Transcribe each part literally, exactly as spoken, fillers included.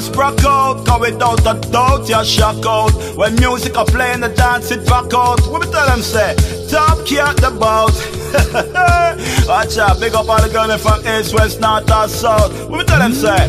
sprock out, cause without a doubt you're shock out. When music are playing, the dance it back out. What me tell them say? Top cat the bout. Watch out, big up all the girls from east, west, north, or south. What me tell them say?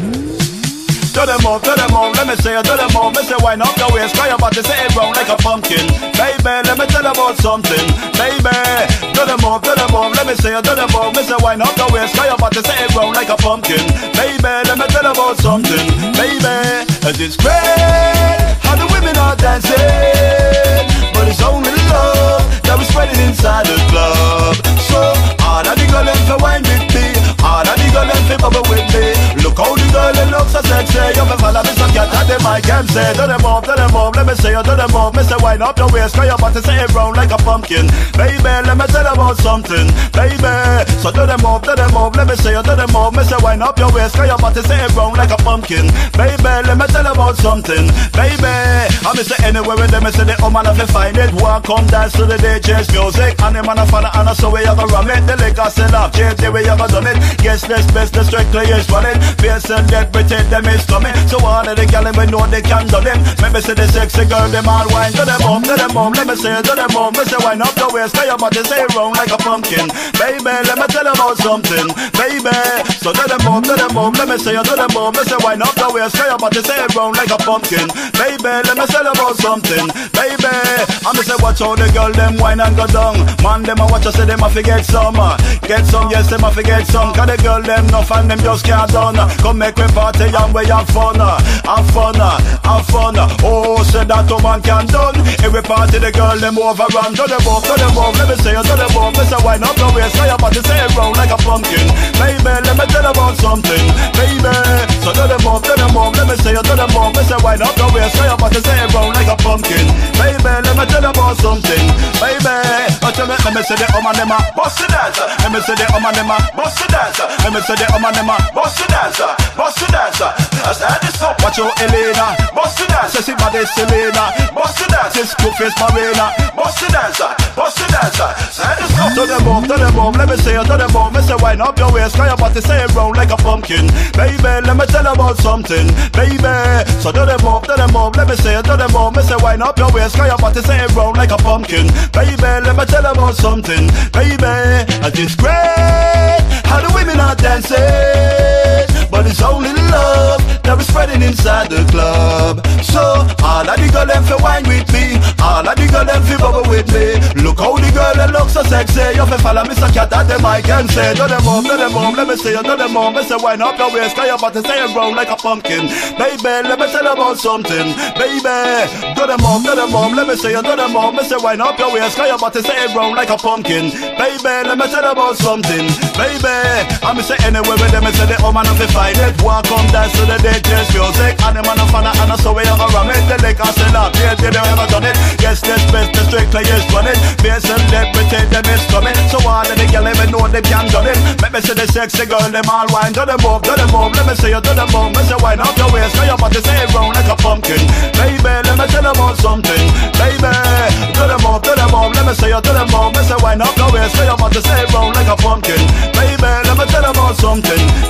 Do them move, do them move, let me say it, do them move. Me say wind up your waist, cause your body say it round like a pumpkin. Baby, let me tell you about something. Baby, do them move, do them move, let me say it, do them move. Me say wind up your waist, cause your body say it round like a pumpkin. Baby, let me tell you about something. Baby, it's great how the women are dancing, but it's only love that we're spreading inside the club. So, all of the girls for wine with me, all of the girls for bubble with me. Look how the girl looks so sexy. You me follow me so cat at the mic and say, do them move, do them move, let me say you do them move. Me say wind up your waist, cause your body say it round like a pumpkin. Baby, let me tell you about something. Baby, so do them move, do them move, let me say you do them move. Me say wind up your waist, cause your body say it round like a pumpkin. Baby, let me tell you about something. Baby, I me say anywhere with them, me say the oh man if you find it. Walk come dance to the D J's music, and the man a fan and so we have a ram it. The liquor sell off, J J we have a done it. Guess this best, the strictly is running. Face and dead, pretend them is coming. So all of the gal we know they can do them. Maybe say the sexy girl, them all wine. Do them up, do them up, let me say, do them up. Me say wine up your waist, cause your body say round like a pumpkin. Baby, let me tell you about something. Baby, so do them up, do them up, let me say, do them up. Me say wine up your waist, cause your body say round like a pumpkin. Baby, let me tell you about something. Baby, I me say watch how the girl them wine and go down. Man, them a watch us say them a forget some. Get some, yes, them a forget some. Cause the girl them no fan, them just can't done. Come make me party and we have fun. Have fun, have fun. Oh, say that a man can done. Every party the girl them overrun. Do them up, do them up, let me say do them up. Me say wine up your waist, cause your body say it round like a pumpkin. Baby, let me tell you about something. Baby, so do them up, do them up, let me say do them up. Me say wine up your waist, cause your body say it round like a pumpkin. Baby, let me tell you about something. Baby, but you let me say the woman them a bust the dancer. Let me say the woman them a bust the dancer. Let me say the woman them a bust the dancer, bust the dancer. I said this up. Watch out Elena, bust the dancer. See body Selena, bust the dancer. Screwface Marina, bust the dancer, bust the dancer. Said this up. Do them up, do them up. Let me say it, do them up. Me say wind up your waist, cause your body say it round like a pumpkin. Baby, let me tell you about something. Baby, so do them up, do them up. Let me say it, do them up. Me say wind up your waist, cause your body say it round like a pumpkin. Baby, let me tell you about something. Baby, it's great how the women are dancing, but it's only love that we're spreading inside the club. So all of the girls them fi wine with me, all of the girls them fi bubble with me. Look how the girl them look so sexy. You fi follow me so cat at the mic and say, do them up, do them up, let me say, do them up. Me say wine up your waist, cause your body say it round like a pumpkin. Baby, let me tell you about something. Baby, do them up, do them up, let me say, do them up. Me say wine up your waist, cause your body say it round like a pumpkin. Baby, let me tell you about something. Baby, I me say anywhere with them, me say the oh man have to find it. Walk come dance to the D J's music, and the man a fan and so we have a ram it. The liquor sell off, J J they ever done it. Yes, this best, the strictly is running. Face and dead, pretend them is coming. So all of the gal even know they can done it. Let me see the sexy girl, them all wine. Do them up, do them up, let me see you do them up. Me say wine up your waist, cause your body say it round like a pumpkin. Baby, let me tell you about something. Baby, do them up, do them up, let me see you do them up. Me say wine up your waist, cause your body say it round like a pumpkin. Baby, let me tell you about something.